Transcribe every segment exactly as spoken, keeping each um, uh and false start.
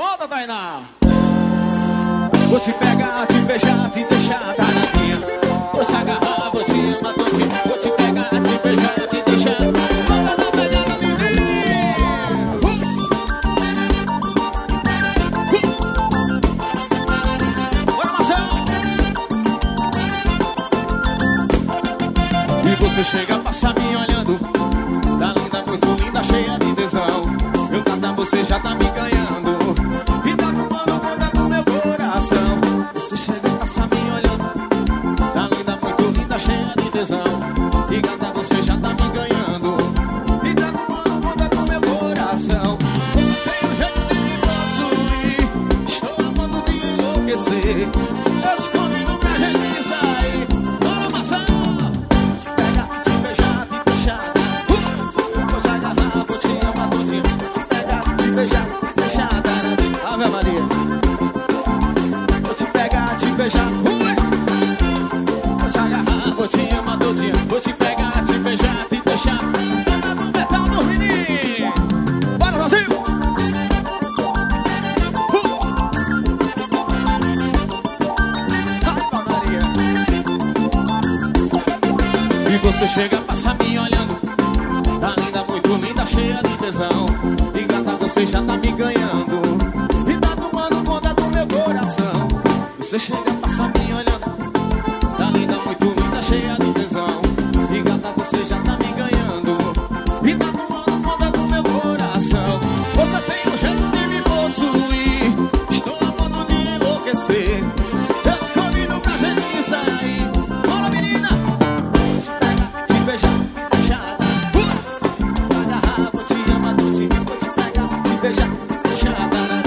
Volta, Tainá. Vou te pegar, te beijar, te deixar danadinha. Vou te agarrar, vou te amar, vou te, vou te pegar, te beijar, te deixar. Volta na pegada, menina. Bora, Marcelo. E você chega, passa me olhando. Tá linda, muito linda, cheia de tesão. Eu cantar, você já tá me ganhando. E tá tomando conta do meu coração. Você chega e passa me olhando. Tá linda, muito linda, cheia de tesão. E cantar, você já tá me ganhando. E tá tomando conta do meu coração. Você tem um jeito de me possuir. Estou a ponto de enlouquecer. Eu te convido pra gente sair. Bora, Marcelo. Te pegar, te beijar, te deixar. Vou te agarrar, vou te amar, vou te, te pegar, te beijar, deixar. Ave Maria. Vou te pegar, te beijar. Vou te agarrar, vou te amar, vou te, vou te pegar, te beijar, te deixar. Tá no metal do menino. Bora, Brasil. Ave Maria. E você chega, passa me olhando. Tá linda, muito linda, cheia de tesão. E gata, você já tá me ganhando. E tá tomando conta do meu coração. Você chega, passa me olhando. Tá linda, muito linda, cheia de tesão. E gata, você já tá me ganhando. E tá tomando conta do meu coração. Você tem um jeito de me possuir. Estou a ponto de enlouquecer. Eu te convido pra gente sair. Bora, menina. Vou te pegar, te beijar, deixar. Vou te agarrar, vou te amar, vou te, vou te pegar, te beijar, deixar.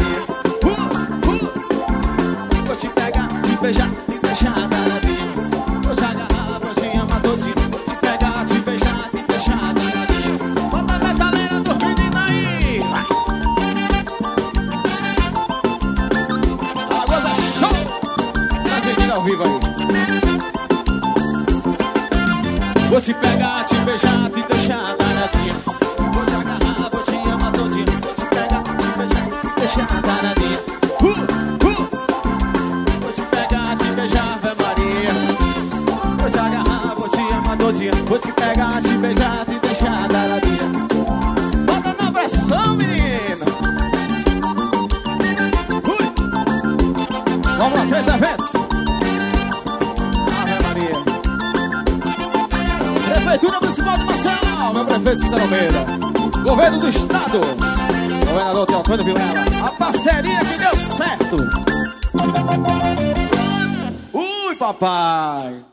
Vou te pegar, te beijar, te deixar danadinho. Vou te agarrar, vou te amar todinho. Vou te pegar, te beijar, te deixar danadinho. Bota a metaleira do menino aí. Agora é show. Tá sentindo ao vivo aí. Vou te pegar, te beijar, te deixar danadinho. Vou te agarrar, vou te amar todinho. Vou te pegar, te beijar, te deixar danadinho. Uh, uh. Vou te pegar, te beijar, Ave Maria. Vou te agarrar, vou te amar todinha. Vou te pegar, te beijar, te deixar danadinha. Bota na pressão, menino. Ui. Vamos lá, três eventos. Ave Maria. Prefeitura Municipal de Marcelo. Meu prefeito Cícero Almeida. Governo do Estado. Governador Teotônio Vilela. A parceria que deu certo. Ui, papai.